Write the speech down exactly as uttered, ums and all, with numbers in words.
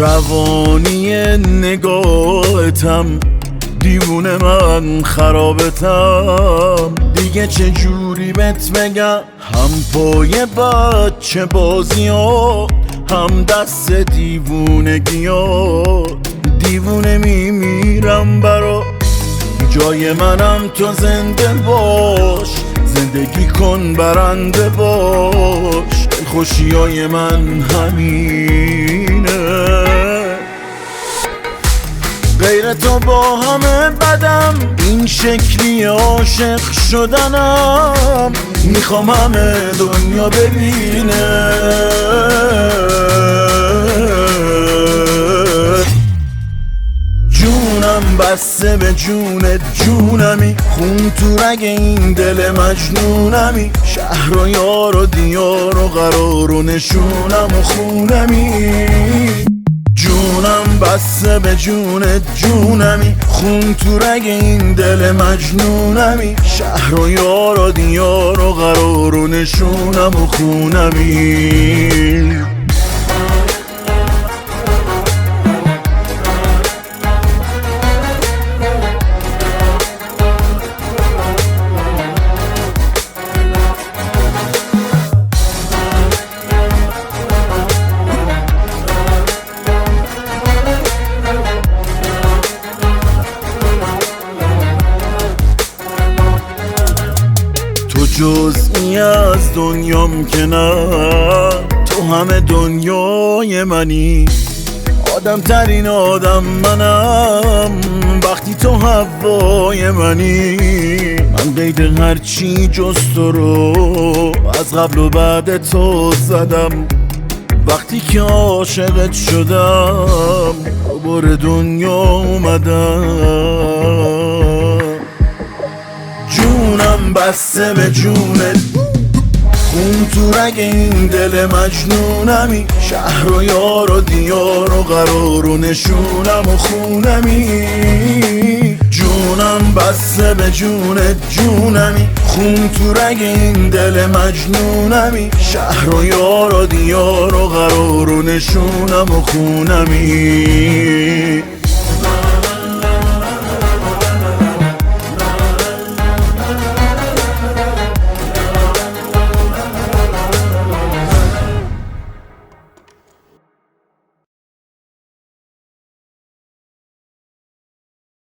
روانی نگاهتم، دیوونه من خرابتم. دیگه چه جوری بهت بگم، هم پای بچه بازی ها، هم دست دیوونگی ها. دیوونه میمیرم برا جای منم، تو زنده باش، زندگی کن برنده باش. خوشی های من همینه، غیر تو با همه بدم، این شکلی عاشق شدنم. میخوام همه دنیا ببینه جونم بسته به جونت، جونمی خون تو رگ این دل مجنونمی. شهر و یار و دیار و قرار و نشونم و خونمی. جونم بسته به جونت، جونمی خون تو رگ این دل مجنونمی. شهر و یار و دیار و قرار و نشونم و خونمی. جزئی از دنیام که نه، تو همه دنیای منی. آدم ترین آدم منم وقتی تو هوای منی. من قید هرچی جز تو رو از قبل و بعد تو زدم. وقتی که عاشقت شدم دوباره دنیا اومدم. جونم بسته به جونت، خون تو رگ این دل مجنونمی. شهر و یار و دیار و قرار و نشونم و خونمی. جونم بسته به جونت، جونمی خون تو رگ این دل مجنونمی. شهر و یار و دیار و قرار و نشونم و خونمی.